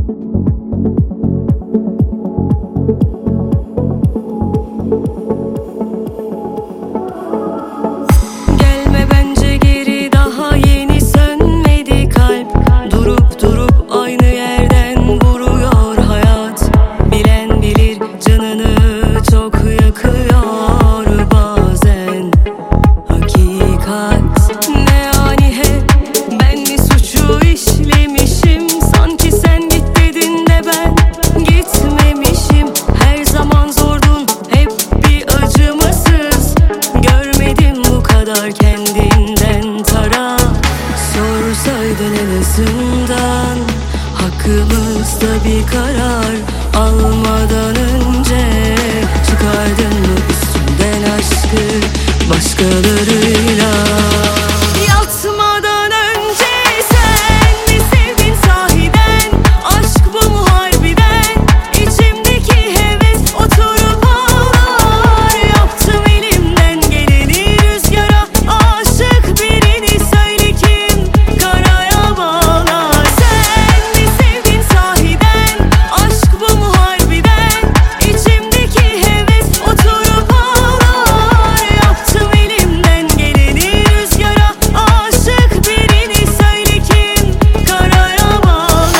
Gelme bence geri, daha yeni sönmedi kalp. Durup durup aynı yerden vuruyor hayat. Bilen bilir canını çok yakıyor bazen hakikat. Ne ani hep ben mi suçu işlemişim? Sanki sen git dedin de ben gitmemişim. Her zaman zordun, hep bir acımasız. Görmedim bu kadar kendinden tara. Sorsaydın en azından, hakkımızda bir karar almadan önce. Çıkardın mı üstünden aşkı başkalarıyla? Yatmadan önce sen mi sevdin sahiden? Aşk bu mu harbiden? İçimdeki heves oturup ağlar. Yaptım elimden geleni rüzgara, aşık birini söyle kim karaya bağlar? Sen mi sevdin sahiden? Aşk bu mu harbiden? İçimdeki heves oturup ağlar. Yaptım elimden geleni rüzgara, aşık birini söyle kim karaya bağlar?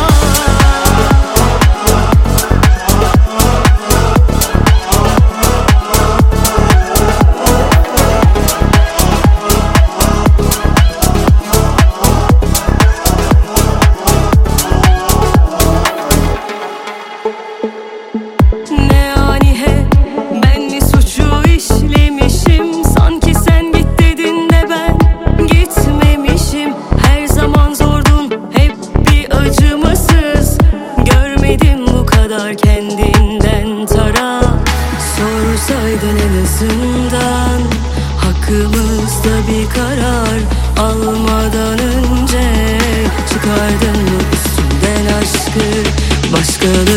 Ne ani hep ben mi suçu işlemişim? Sanki sen git dedin de ben gitmemişim. Her zaman zordun, hep bir acımasız. Görmedim bu kadar kendinden tara. Sorsaydın en azından, hakkımızda bir karar almadan önce. Çıkardın mı üstünden aşkı başkaları?